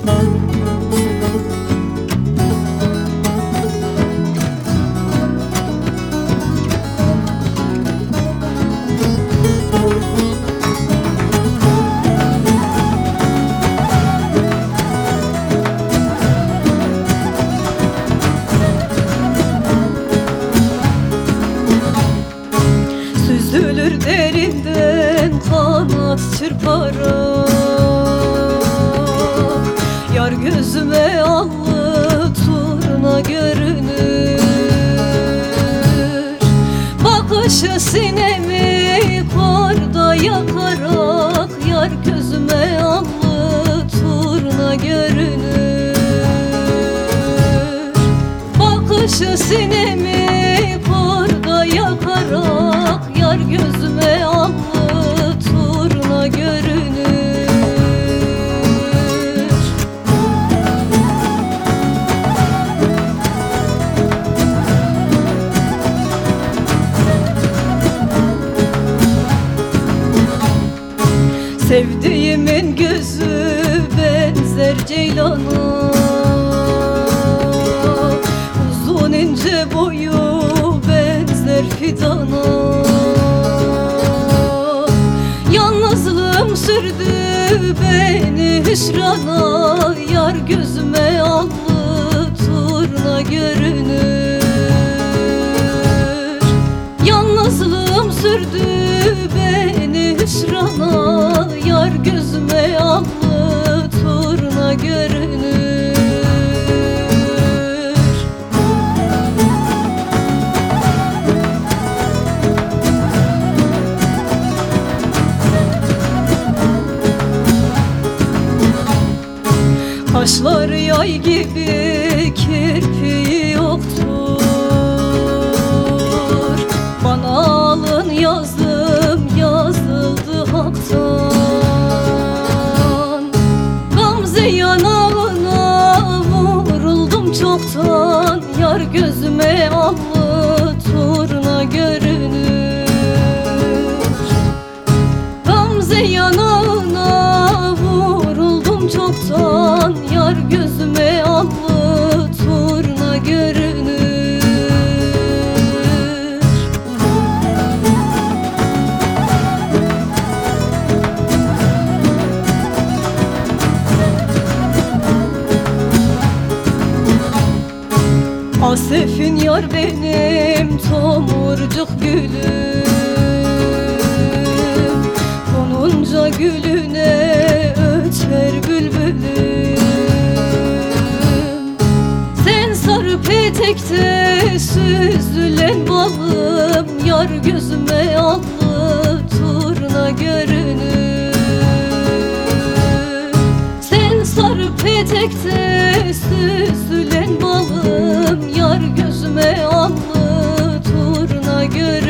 Süzülür derinden kanat çırparak, yar gözüme allı turna görünür. Bakışı sinemi korda yakarak, yar gözüme allı turna görünür. Bakışı sinemi korda yakarak, yar gözüme allı turna görünür. Sevdiğimin gözü benzer ceylana, uzun ince boyu benzer fidana. Yalnızlığım sürdü beni hüsrana, yar gözüme allı turna görünür. Yalnızlığım sürdü beni hüsrana, yar gözüme allı turna görünür. Kaşları yay gibi, kirpiği yoktur. Bana alın yazdım, yazıldı haktan. Gamze yanağına vuruldum çoktan, yar gözüme allı turna görünür. Gamze yanağına vuruldum çoktan, yar gözüme allı turna görünür. Asefin yar benim tomurcuk gülüm, konunca gülüne öter bülbülüm. Sen sarı petekte süzülen balım, yar gözüme allı turna görünür. Sen sarı petekte süzülen balım, yar gözüme allı turna görünür.